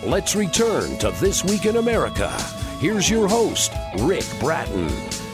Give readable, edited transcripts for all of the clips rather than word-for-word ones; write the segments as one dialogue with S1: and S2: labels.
S1: Let's return to This Week in America. Here's your host, Rick Bratton.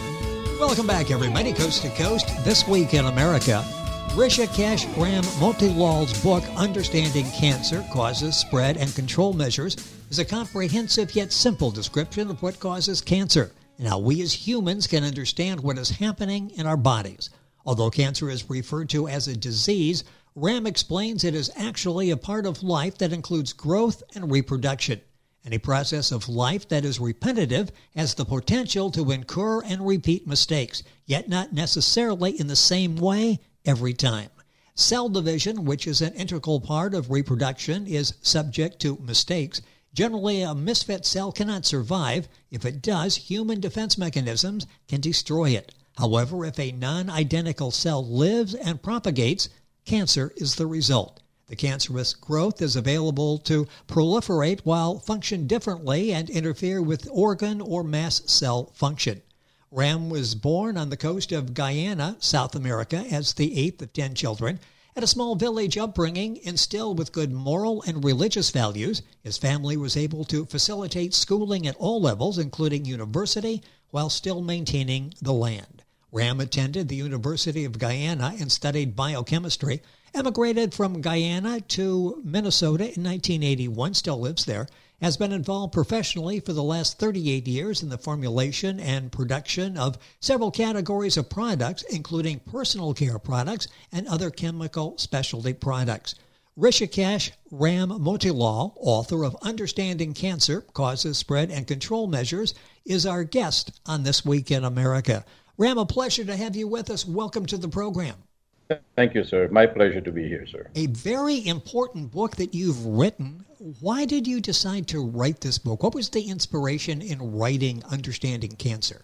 S2: Welcome back, everybody, coast to coast. This Week in America. Rishikesh Ram Motilal's book, Understanding Cancer, Causes, Spread, and Control Measures, is a comprehensive yet simple description of what causes cancer and how we as humans can understand what is happening in our bodies. Although cancer is referred to as a disease, Ram explains it is actually a part of life that includes growth and reproduction. Any process of life that is repetitive has the potential to incur and repeat mistakes, yet not necessarily in the same way every time. Cell division, which is an integral part of reproduction, is subject to mistakes. Generally, a misfit cell cannot survive. If it does, human defense mechanisms can destroy it. However, if a non-identical cell lives and propagates, cancer is the result. The cancerous growth is available to proliferate while function differently and interfere with organ or mast cell function. Ram was born on the coast of Guyana, South America, as the eighth of 10 children. At a small village upbringing instilled with good moral and religious values, his family was able to facilitate schooling at all levels, including university, while still maintaining the land. Ram attended the University of Guyana and studied biochemistry, emigrated from Guyana to Minnesota in 1981, still lives there, has been involved professionally for the last 38 years in the formulation and production of several categories of products, including personal care products and other chemical specialty products. Rishikesh Ram Motilal, author of Understanding Cancer, Causes, Spread, and Control Measures, is our guest on This Week in America. Ram, a pleasure to have you with us. Welcome to the program.
S3: Thank you, sir. My pleasure to be here, sir.
S2: A very important book that you've written. Why did you decide to write this book? What was the inspiration in writing Understanding Cancer?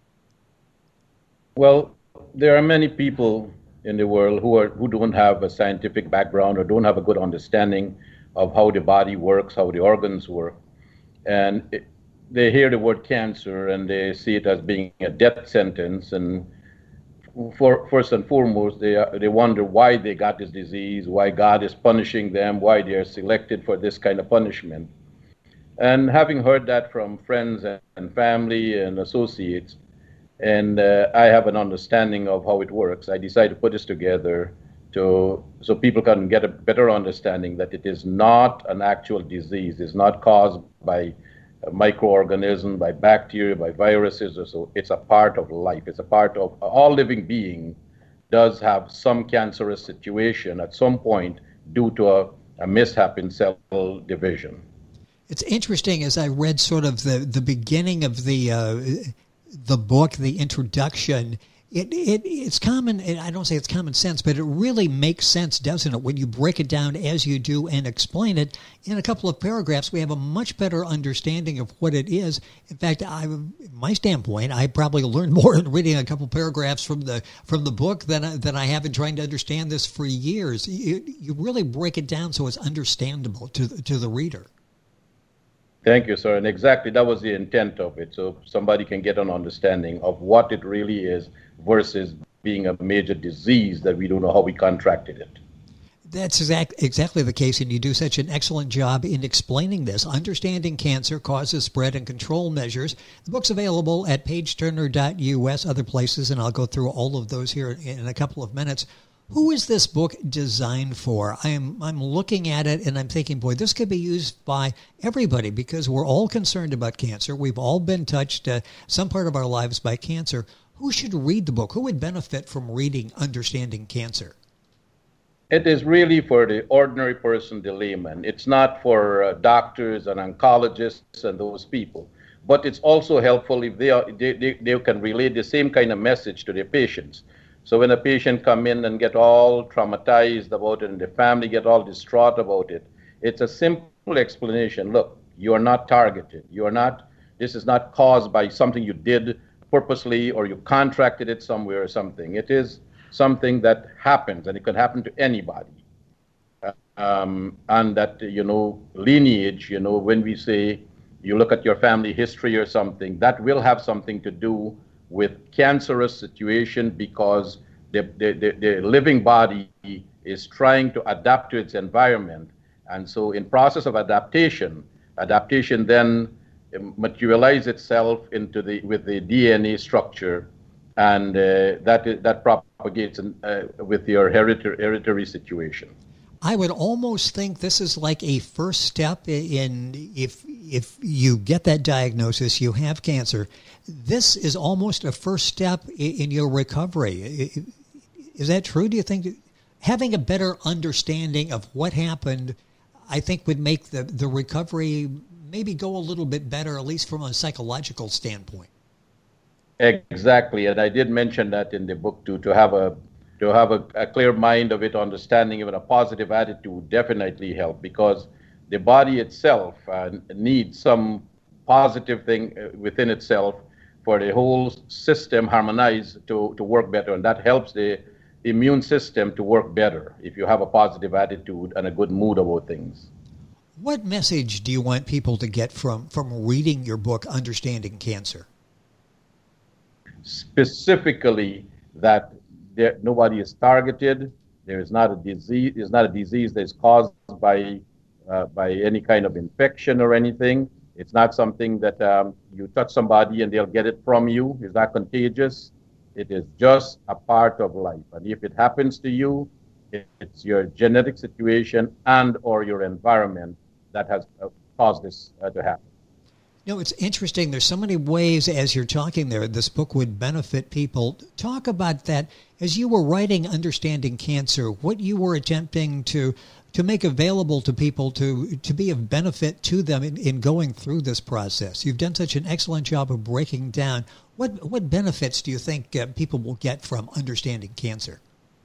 S3: Well, there are many people in the world who don't have a scientific background or don't have a good understanding of how the body works, how the organs work. And they hear the word cancer and they see it as being a death sentence. And first and foremost, they wonder why they got this disease, why God is punishing them, why they are selected for this kind of punishment. And having heard that from friends and family and associates, and I have an understanding of how it works, I decided to put this together so people can get a better understanding that it is not an actual disease. It's not caused by a microorganism, by bacteria, by viruses, or so. It's a part of life. It's a part of all living being does have some cancerous situation at some point due to a mishap in cell division.
S2: It's interesting, as I read sort of the beginning of the book, the introduction, it's common, and I don't say it's common sense, but it really makes sense, doesn't it? When you break it down as you do and explain it in a couple of paragraphs, we have a much better understanding of what it is. In fact, my standpoint, I probably learned more in reading a couple paragraphs from the book than I have in trying to understand this for years. You really break it down so it's understandable to the reader.
S3: Thank you, sir. And exactly that was the intent of it, so somebody can get an understanding of what it really is versus being a major disease that we don't know how we contracted it.
S2: That's exactly the case, and you do such an excellent job in explaining this. Understanding Cancer, Causes, Spread, and Control Measures. The book's available at pageturner.us, other places, and I'll go through all of those here in a couple of minutes. Who is this book designed for? I'm looking at it and I'm thinking, boy, this could be used by everybody because we're all concerned about cancer. We've all been touched some part of our lives by cancer. Who should read the book? Who would benefit from reading Understanding Cancer?
S3: It is really for the ordinary person, the layman. It's not for doctors and oncologists and those people. But it's also helpful if they can relay the same kind of message to their patients. So when a patient come in and get all traumatized about it and the family get all distraught about it, it's a simple explanation. Look, you are not targeted. This is not caused by something you did purposely or you contracted it somewhere or something. It is something that happens and it can happen to anybody. And that, lineage, when we say you look at your family history or something, that will have something to do with cancerous situation because the living body is trying to adapt to its environment. And so in process of adaptation, Adaptation then materializes itself with the DNA structure, and that propagates with your hereditary situation.
S2: I would almost think this is like a first step in if you get that diagnosis, you have cancer. This is almost a first step in your recovery. Is that true? Do you think having a better understanding of what happened, I think, would make the recovery maybe go a little bit better, at least from a psychological standpoint?
S3: Exactly, and I did mention that in the book too. To have a clear mind of it, understanding of it, a positive attitude definitely help, because the body itself needs some positive thing within itself for the whole system harmonize to work better, and that helps the immune system to work better if you have a positive attitude and a good mood about things.
S2: What message do you want people to get from reading your book, Understanding Cancer?
S3: Specifically, that nobody is targeted. There is not a disease. It's not a disease that is caused by any kind of infection or anything. It's not something that you touch somebody and they'll get it from you. It's not contagious. It is just a part of life. And if it happens to you, it's your genetic situation and or your environment that has caused this to happen.
S2: You know, it's interesting. There's so many ways, as you're talking there, this book would benefit people. Talk about that. As you were writing Understanding Cancer, what you were attempting to make available to people to be of benefit to them in going through this process. You've done such an excellent job of breaking down. What benefits do you think people will get from Understanding Cancer?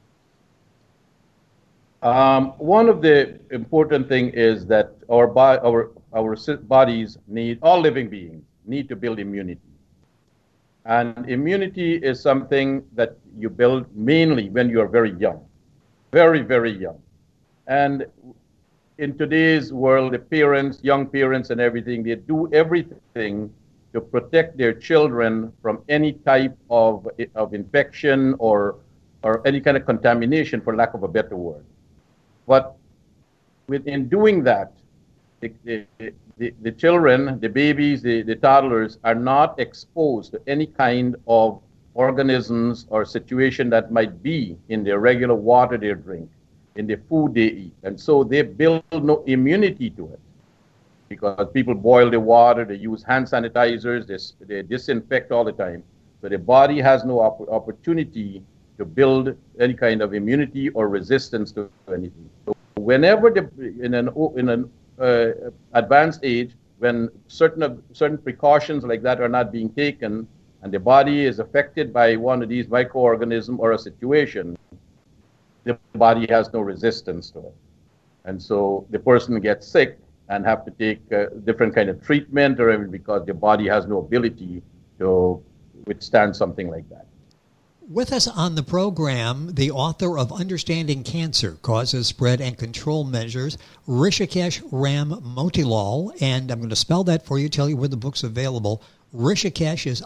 S3: One of the important thing is that our bodies need, all living beings need to build immunity. And immunity is something that you build mainly when you are very young, very, very young. And in today's world, the parents, young parents and everything, they do everything to protect their children from any type of infection or any kind of contamination, for lack of a better word. But in doing that, the children, the babies, the toddlers are not exposed to any kind of organisms or situation that might be in their regular water they drink, in the food they eat. And so they build no immunity to it, because people boil the water, they use hand sanitizers, they disinfect all the time. So the body has no opportunity to build any kind of immunity or resistance to anything. So whenever in an advanced age, when certain precautions like that are not being taken, and the body is affected by one of these microorganisms or a situation, the body has no resistance to it. And so the person gets sick and have to take different kind of treatment, or because the body has no ability to withstand something like that.
S2: With us on the program, the author of Understanding Cancer, Causes, Spread, and Control Measures, Rishikesh Ram Motilal. And I'm going to spell that for you, tell you where the book's available. Rishikesh is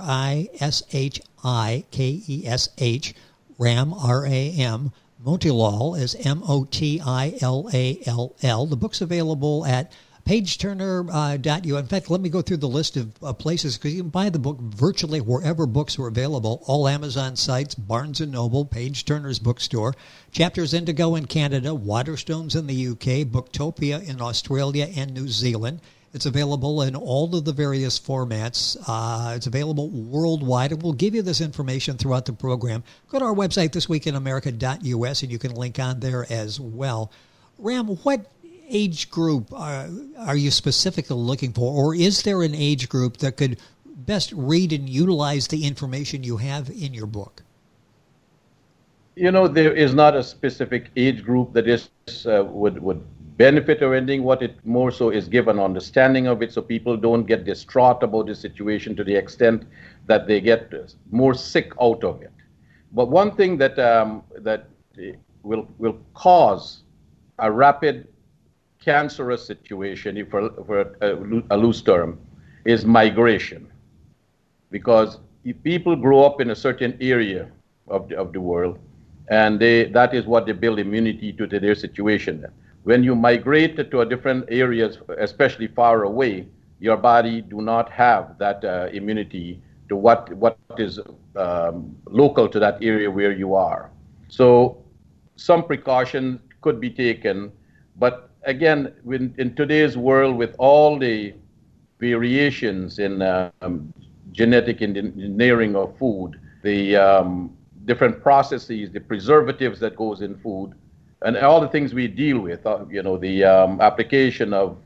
S2: Rishikesh, Ram, R-A-M. Motilal is Motilall. The book's available at pageturner.us. In fact, let me go through the list of places, because you can buy the book virtually wherever books are available. All Amazon sites, Barnes & Noble, Page Turner's bookstore, Chapters Indigo in Canada, Waterstones in the UK, Booktopia in Australia and New Zealand. It's available in all of the various formats. It's available worldwide, and we'll give you this information throughout the program. Go to our website, thisweekinamerica.us, and you can link on there as well. Ram, what age group are you specifically looking for, or is there an age group that could best read and utilize the information you have in your book?
S3: You know, there is not a specific age group that is would benefit or anything. What it more so is give an understanding of it, so people don't get distraught about the situation to the extent that they get more sick out of it. But one thing that that will cause a rapid cancerous situation, for a loose term, is migration. Because if people grow up in a certain area of the world, and that is what they build immunity to their situation. When you migrate to a different areas, especially far away, your body do not have that immunity to what is local to that area where you are. So some precaution could be taken, but again, in today's world, with all the variations in genetic engineering of food, the different processes, the preservatives that goes in food, and all the things we deal with, the application of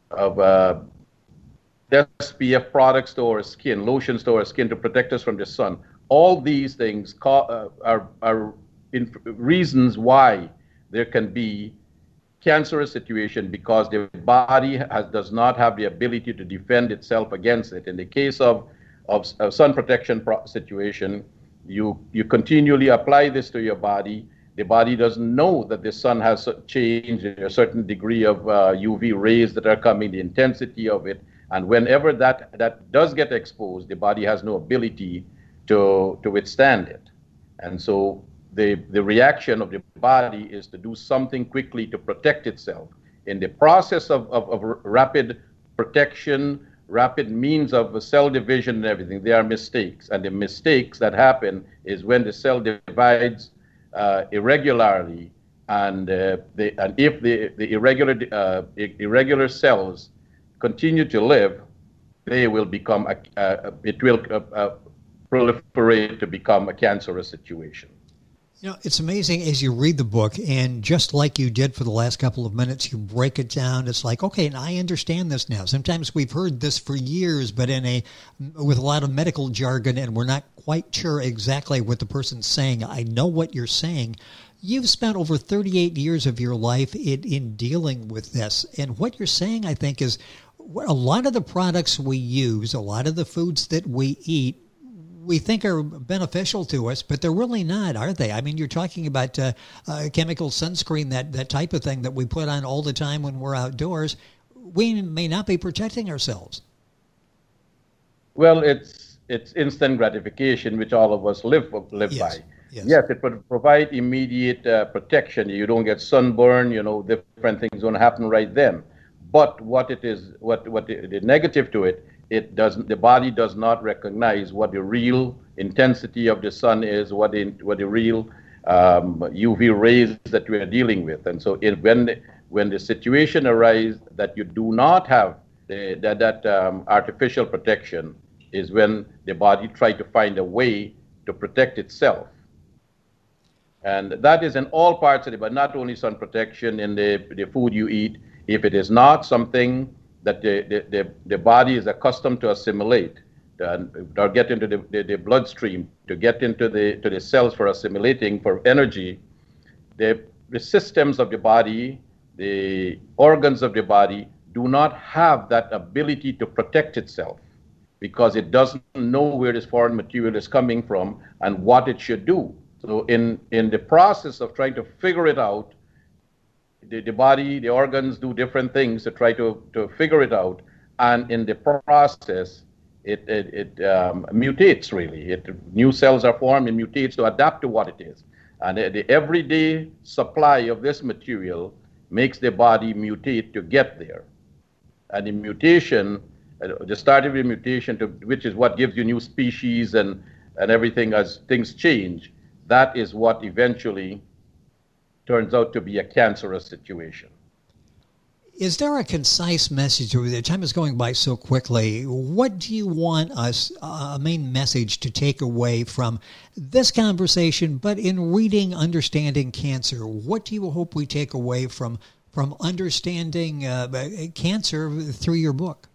S3: SPF products to our skin, lotions to our skin to protect us from the sun. All these things are reasons why there can be cancerous situation, because the body does not have the ability to defend itself against it. In the case of sun protection situation, you continually apply this to your body. The body doesn't know that the sun has changed a certain degree of UV rays that are coming, the intensity of it. And whenever that does get exposed, the body has no ability to withstand it. And so the reaction of the body is to do something quickly to protect itself. In the process of rapid protection, rapid means of cell division and everything, there are mistakes. And the mistakes that happen is when the cell divides irregularly, and if the irregular cells continue to live, they will become it will proliferate to become a cancerous situation.
S2: You know, it's amazing as you read the book, and just like you did for the last couple of minutes, you break it down. It's like, okay, and I understand this now. Sometimes we've heard this for years, but with a lot of medical jargon, and we're not quite sure exactly what the person's saying. I know what you're saying. You've spent over 38 years of your life in dealing with this, and what you're saying, I think, is a lot of the products we use, a lot of the foods that we eat, we think are beneficial to us, but they're really not, are they? I mean, you're talking about chemical sunscreen, that type of thing that we put on all the time when we're outdoors. We may not be protecting ourselves.
S3: Well, it's instant gratification, which all of us live
S2: Yes.
S3: by.
S2: Yes.
S3: Yes, it would provide immediate protection. You don't get sunburn, different things don't happen right then. But what the negative to it, the body does not recognize what the real intensity of the sun is, what the real UV rays that we are dealing with. And so when the situation arises that you do not have that artificial protection, is when the body tries to find a way to protect itself. And that is in all parts of it, but not only sun protection in the food you eat. If it is not something that the body is accustomed to assimilate, or get into the bloodstream, to get into the cells for assimilating, for energy, the systems of the body, the organs of the body do not have that ability to protect itself, because it doesn't know where this foreign material is coming from and what it should do. So in the process of trying to figure it out, the body, the organs do different things to try to figure it out, and in the process, it mutates really. New cells are formed and mutates to adapt to what it is. And the everyday supply of this material makes the body mutate to get there. And the mutation, the start of the mutation, which is what gives you new species and everything as things change, that is what eventually turns out to be a cancerous situation.
S2: Is there a concise message? The time is going by so quickly. What do you want us, a main message to take away from this conversation, but in reading Understanding Cancer? What do you hope we take away from understanding cancer through your book?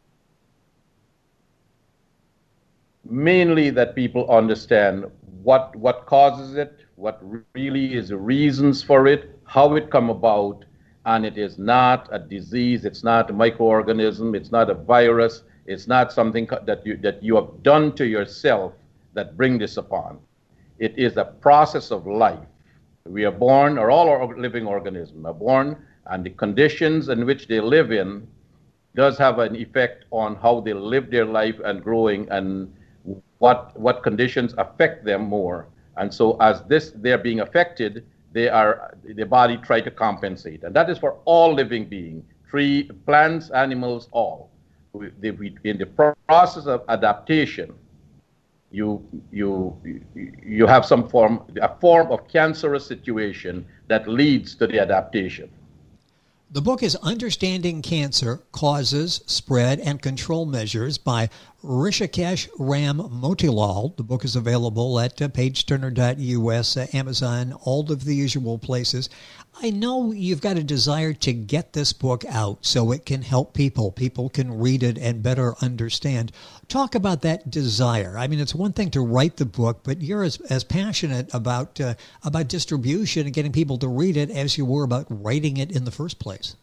S3: Mainly that people understand what causes it, what really is the reasons for it, how it come about, and it is not a disease, it's not a microorganism, it's not a virus, it's not something that you have done to yourself that bring this upon. It is a process of life. We are born, or all our living organisms are born, and the conditions in which they live in does have an effect on how they live their life and growing, and what conditions affect them more. And so as they're being affected, the body try to compensate. And that is for all living beings, tree, plants, animals, all. In the process of adaptation, you have a form of cancerous situation that leads to the adaptation.
S2: The book is Understanding Cancer, Causes, Spread, and Control Measures by Rishikesh Ram Motilal. The book is available at pageturner.us, Amazon, all of the usual places. I know you've got a desire to get this book out so it can help people. People can read it and better understand. Talk about that desire. I mean, it's one thing to write the book, but you're as passionate about distribution and getting people to read it as you were about writing it in the first place.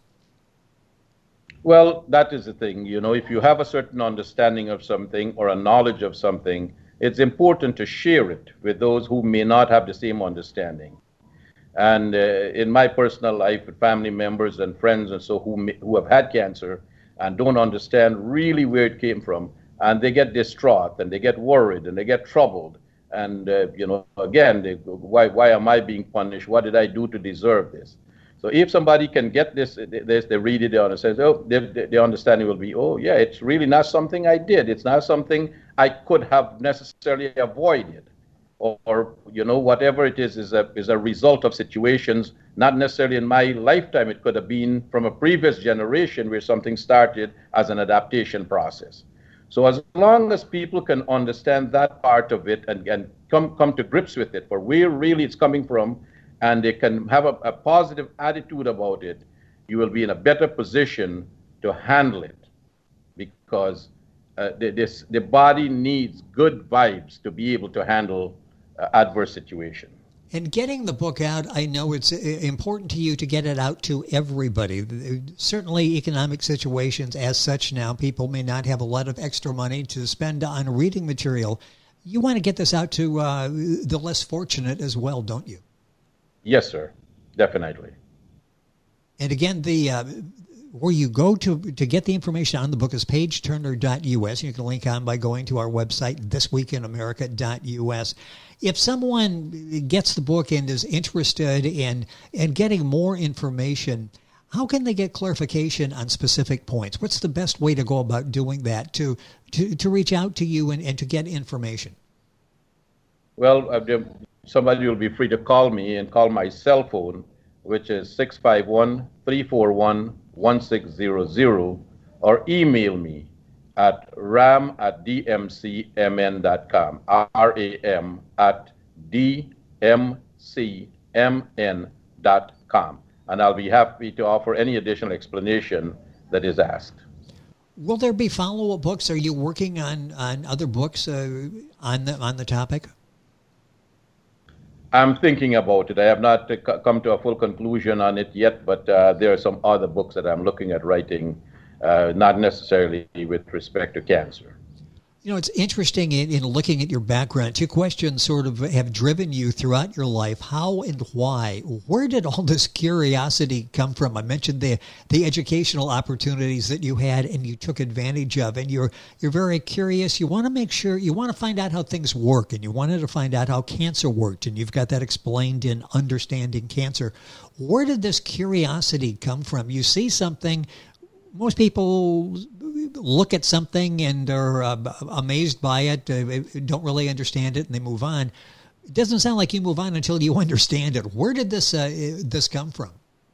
S3: Well, that is the thing. If you have a certain understanding of something or a knowledge of something, it's important to share it with those who may not have the same understanding. And in my personal life, with family members and friends and so who have had cancer and don't understand really where it came from, and they get distraught and they get worried and they get troubled. And, again, why am I being punished? What did I do to deserve this? So if somebody can get this, they read it, they understand, the understanding will be, oh, yeah, it's really not something I did. It's not something I could have necessarily avoided. Or whatever it is a result of situations, not necessarily in my lifetime. It could have been from a previous generation where something started as an adaptation process. So as long as people can understand that part of it and come to grips with it, for where really it's coming from, and they can have a positive attitude about it, you will be in a better position to handle it, because the body needs good vibes to be able to handle adverse situation.
S2: And getting the book out, I know it's important to you to get it out to everybody. Certainly economic situations as such now, people may not have a lot of extra money to spend on reading material. You want to get this out to the less fortunate as well, don't you?
S3: Yes, sir. Definitely.
S2: And again, where you go to get the information on the book is pageturner.us. You can link on by going to our website, thisweekinamerica.us. If someone gets the book and is interested in getting more information, how can they get clarification on specific points? What's the best way to go about doing that to reach out to you and to get information?
S3: Well, somebody will be free to call me and call my cell phone, which is 651-341-1600, or email me at ram@dmcmn.com, ram@dmcmn.com, and I'll be happy to offer any additional explanation that is asked.
S2: Will there be follow-up books? Are you working on other books on the topic?
S3: I'm thinking about it. I have not come to a full conclusion on it yet, but there are some other books that I'm looking at writing, not necessarily with respect to cancer.
S2: It's interesting in looking at your background. Two questions sort of have driven you throughout your life. How and why? Where did all this curiosity come from? I mentioned the educational opportunities that you had and you took advantage of, and you're very curious. You want to make sure, you want to find out how things work, and you wanted to find out how cancer worked, and you've got that explained in Understanding Cancer. Where did this curiosity come from? You see something, most people look at something and are amazed by it, don't really understand it, and they move on. It doesn't sound like you move on until you understand it. Where did this come from?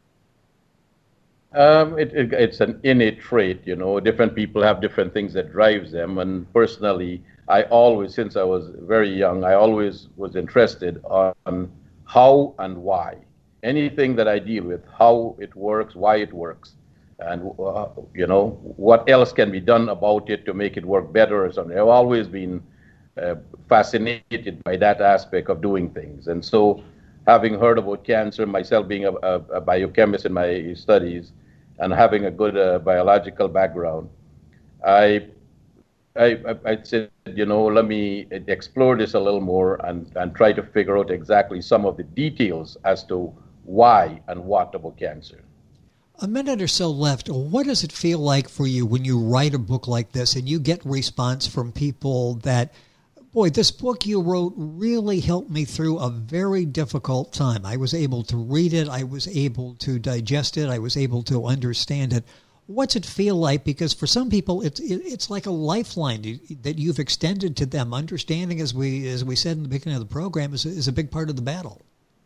S3: It's an innate trait, Different people have different things that drives them. And personally, I always, since I was very young, I always was interested on how and why. Anything that I deal with, how it works, why it works. And, what else can be done about it to make it work better or something. I've always been fascinated by that aspect of doing things. And so, having heard about cancer, myself being a biochemist in my studies and having a good biological background, I said, let me explore this a little more and try to figure out exactly some of the details as to why and what about cancer.
S2: A minute or so left. What does it feel like for you when you write a book like this and you get response from people that Boy, this book you wrote really helped me through a very difficult time. I was able to read it. I was able to digest it. I was able to understand it. What's it feel like? Because for some people, it's like a lifeline that you've extended to them. Understanding, as we said in the beginning of the program, is a big part of the battle.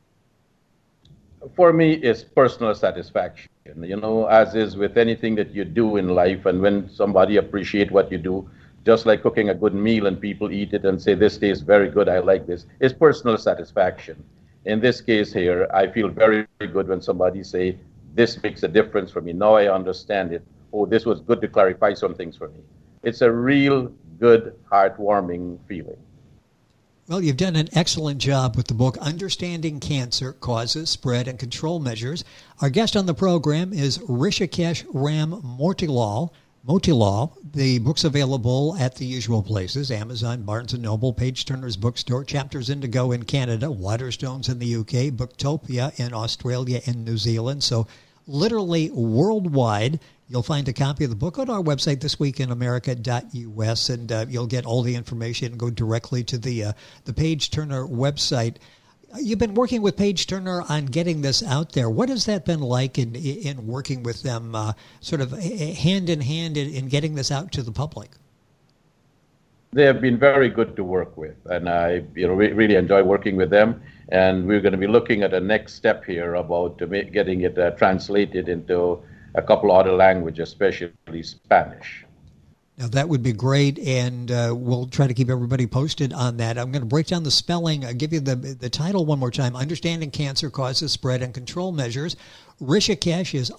S3: For me, it's personal satisfaction. As is with anything that you do in life, and when somebody appreciates what you do, just like cooking a good meal and people eat it and say, this tastes very good, I like this, it's personal satisfaction. In this case here, I feel very, very good when somebody say, this makes a difference for me. Now I understand it. Oh, this was good to clarify some things for me. It's a real good, heartwarming feeling.
S2: Well, you've done an excellent job with the book, Understanding Cancer, Causes, Spread, and Control Measures. Our guest on the program is Rishikesh Ram Motilal. The book's available at the usual places: Amazon, Barnes & Noble, Page Turner's Bookstore, Chapters Indigo in Canada, Waterstones in the UK, Booktopia in Australia and New Zealand. So literally worldwide. You'll find a copy of the book on our website, thisweekinamerica.us, and you'll get all the information and go directly to the Page Turner website. You've been working with Page Turner on getting this out there. What has that been like in working with them, sort of hand in hand in getting this out to the public?
S3: They have been very good to work with, and I really enjoy working with them. And we're going to be looking at the next step here about getting it translated into a couple other languages, especially Spanish.
S2: Now, that would be great, and we'll try to keep everybody posted on that. I'm going to break down the spelling. I'll give you the title one more time: Understanding Cancer, Causes, Spread, and Control Measures. Rishikesh is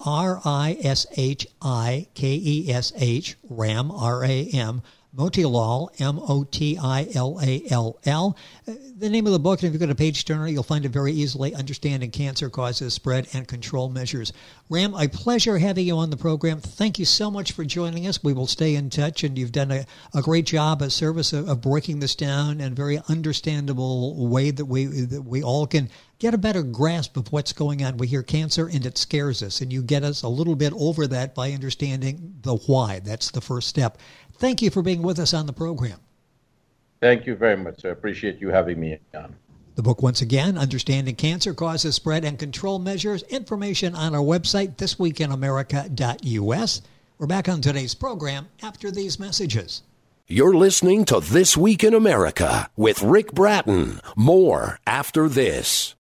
S2: Rishikesh, Ram, Ram, Motilal, Motilall. The name of the book, and if you go to Page Turner, you'll find it very easily: Understanding Cancer, Causes, Spread, and Control Measures. Ram, a pleasure having you on the program. Thank you so much for joining us. We will stay in touch, and you've done a great job, a service of breaking this down in a very understandable way that we all can get a better grasp of what's going on. We hear cancer and it scares us, and you get us a little bit over that by understanding the why. That's the first step. Thank you for being with us on the program.
S3: Thank you very much, sir. I appreciate you having me on.
S2: The book, once again, Understanding Cancer, Causes, Spread, and Control Measures. Information on our website, thisweekinamerica.us. We're back on today's program after these messages.
S1: You're listening to This Week in America with Rick Bratton. More after this.